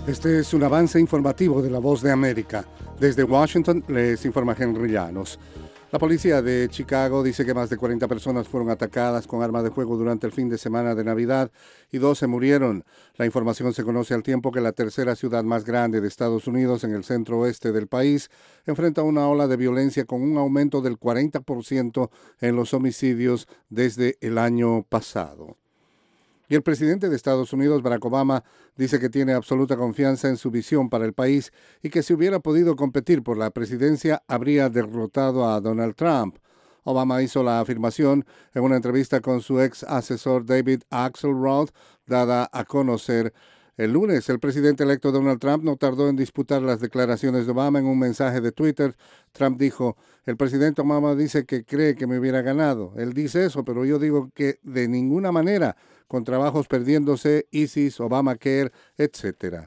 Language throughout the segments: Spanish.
Este es un avance informativo de La Voz de América. Desde Washington les informa Henry Llanos. La policía de Chicago dice que más de 40 personas fueron atacadas con armas de fuego durante el fin de semana de Navidad y 12 murieron. La información se conoce al tiempo que la tercera ciudad más grande de Estados Unidos, en el centro oeste del país, enfrenta una ola de violencia con un aumento del 40% en los homicidios desde el año pasado. Y el presidente de Estados Unidos, Barack Obama, dice que tiene absoluta confianza en su visión para el país y que si hubiera podido competir por la presidencia, habría derrotado a Donald Trump. Obama hizo la afirmación en una entrevista con su ex asesor David Axelrod, dada a conocer el lunes. El presidente electo Donald Trump no tardó en disputar las declaraciones de Obama. En un mensaje de Twitter, Trump dijo: el presidente Obama dice que cree que me hubiera ganado. Él dice eso, pero yo digo que de ninguna manera, con trabajos perdiéndose, ISIS, Obamacare, etcétera.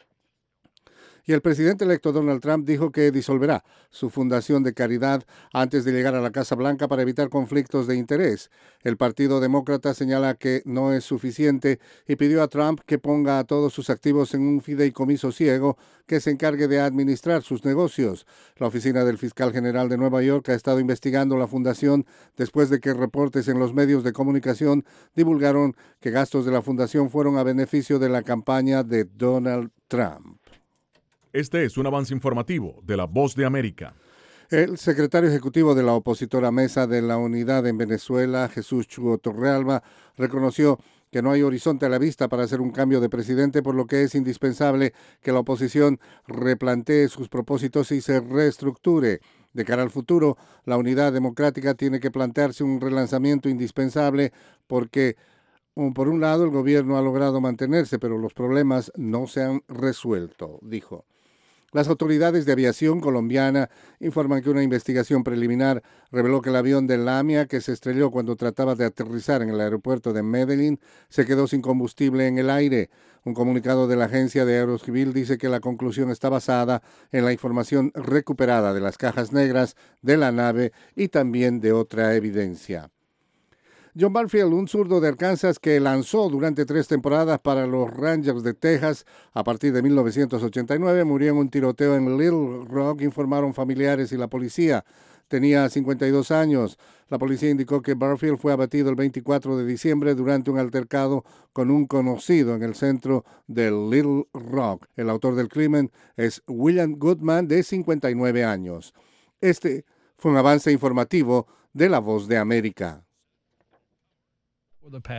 Y el presidente electo Donald Trump dijo que disolverá su fundación de caridad antes de llegar a la Casa Blanca para evitar conflictos de interés. El Partido Demócrata señala que no es suficiente y pidió a Trump que ponga a todos sus activos en un fideicomiso ciego que se encargue de administrar sus negocios. La oficina del fiscal general de Nueva York ha estado investigando la fundación después de que reportes en los medios de comunicación divulgaron que gastos de la fundación fueron a beneficio de la campaña de Donald Trump. Este es un avance informativo de La Voz de América. El secretario ejecutivo de la opositora Mesa de la Unidad en Venezuela, Jesús Chugo Torrealba, reconoció que no hay horizonte a la vista para hacer un cambio de presidente, por lo que es indispensable que la oposición replantee sus propósitos y se reestructure. De cara al futuro, la Unidad Democrática tiene que plantearse un relanzamiento indispensable porque, por un lado, el gobierno ha logrado mantenerse, pero los problemas no se han resuelto, dijo. Las autoridades de aviación colombiana informan que una investigación preliminar reveló que el avión de Lamia, que se estrelló cuando trataba de aterrizar en el aeropuerto de Medellín, se quedó sin combustible en el aire. Un comunicado de la Agencia de Aerocivil dice que la conclusión está basada en la información recuperada de las cajas negras de la nave y también de otra evidencia. John Barfield, un zurdo de Arkansas que lanzó durante 3 temporadas para los Rangers de Texas a partir de 1989, murió en un tiroteo en Little Rock, informaron familiares y la policía. Tenía 52 años. La policía indicó que Barfield fue abatido el 24 de diciembre durante un altercado con un conocido en el centro de Little Rock. El autor del crimen es William Goodman, de 59 años. Este fue un avance informativo de La Voz de América.